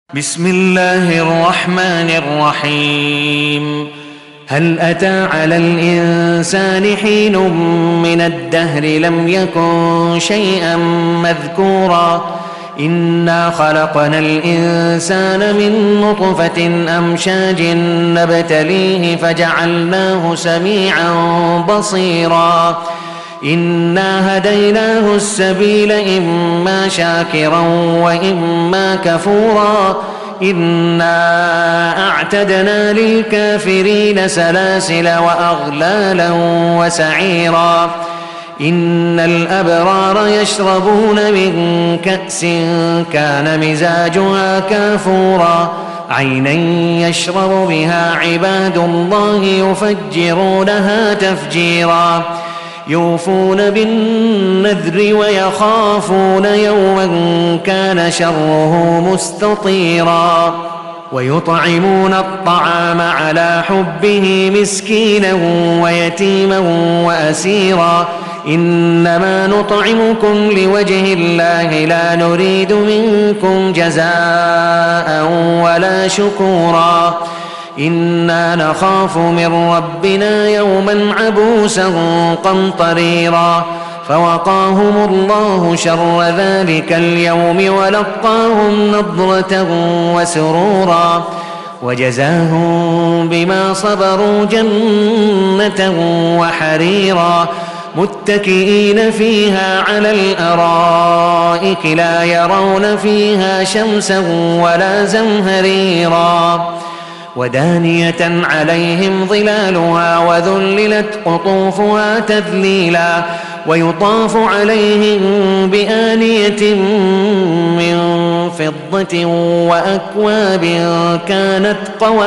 بسم الله الرحمن الرحيم. هل أتى على الإنسان حين من الدهر لم يكن شيئا مذكورا إنا خلقنا الإنسان من نطفة أمشاج نبتليه فجعلناه سميعا بصيرا إنا هديناه السبيل إما شاكرا وإما كفورا إنا أعتدنا للكافرين سلاسل وأغلالا وسعيرا إن الأبرار يشربون من كأس كان مزاجها كافورا عينا يشرب بها عباد الله يفجرونها تفجيرا يوفون بالنذر ويخافون يوما كان شره مستطيرا ويطعمون الطعام على حبه مسكينا ويتيما وأسيرا إنما نطعمكم لوجه الله لا نريد منكم جزاء ولا شكورا إنا نخاف من ربنا يوما عبوسا قمطريرا فوقاهم الله شر ذلك اليوم ولقاهم نضرة وسرورا وجزاهم بما صبروا جنة وحريرا متكئين فيها على الأرائك لا يرون فيها شمسا ولا زمهريرا ودانية عليهم ظلالها وذللت قطوفها تذليلا ويطاف عليهم بآنية من فضة وأكواب كانت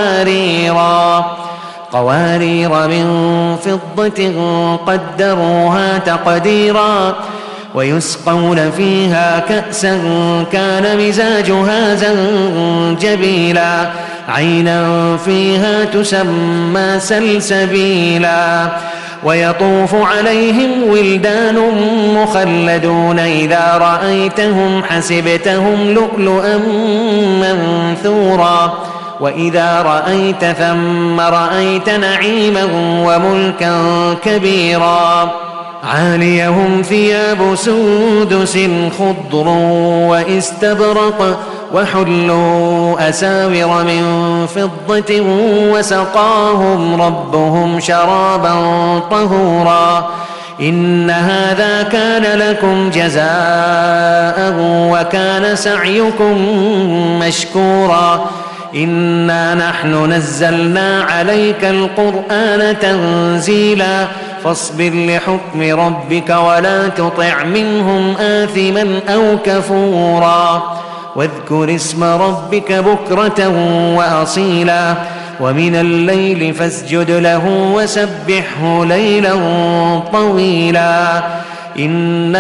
قوارير من فضة قدروها تقديرا ويسقون فيها كأسا كان مزاجها زنجبيلا عينا فيها تسمى سلسبيلا ويطوف عليهم ولدان مخلدون إذا رأيتهم حسبتهم لؤلؤا منثورا وإذا رأيت ثم رأيت نعيما وملكا كبيرا عاليهم ثياب سندس خضر واستبرق وحلوا أساور من فضة وسقاهم ربهم شرابا طهورا إن هذا كان لكم جزاء وكان سعيكم مشكورا إنا نحن نزلنا عليك القرآن تنزيلا فاصبر لحكم ربك ولا تطع منهم آثما أو كفورا واذكر اسم ربك بكرة وأصيلا ومن الليل فاسجد له وسبحه ليلا طويلا إن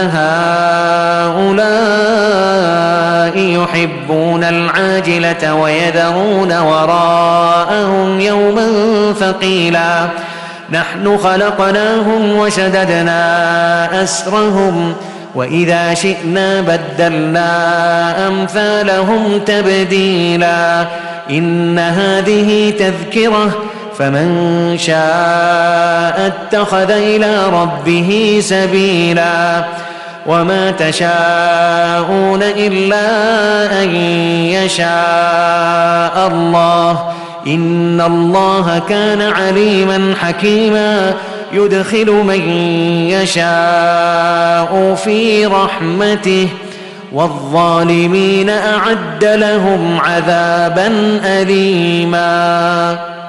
هؤلاء يحبون العاجلة ويذرون وراءهم يوما ثقيلا نحن خلقناهم وشددنا أسرهم وإذا شئنا بدلنا أمثالهم تبديلا إن هذه تذكرة فمن شاء اتخذ إلى ربه سبيلا وما تشاءون إلا أن يشاء الله إن الله كان عليما حكيما يدخل من يشاء في رحمته والظالمين أعد لهم عذابا أليما.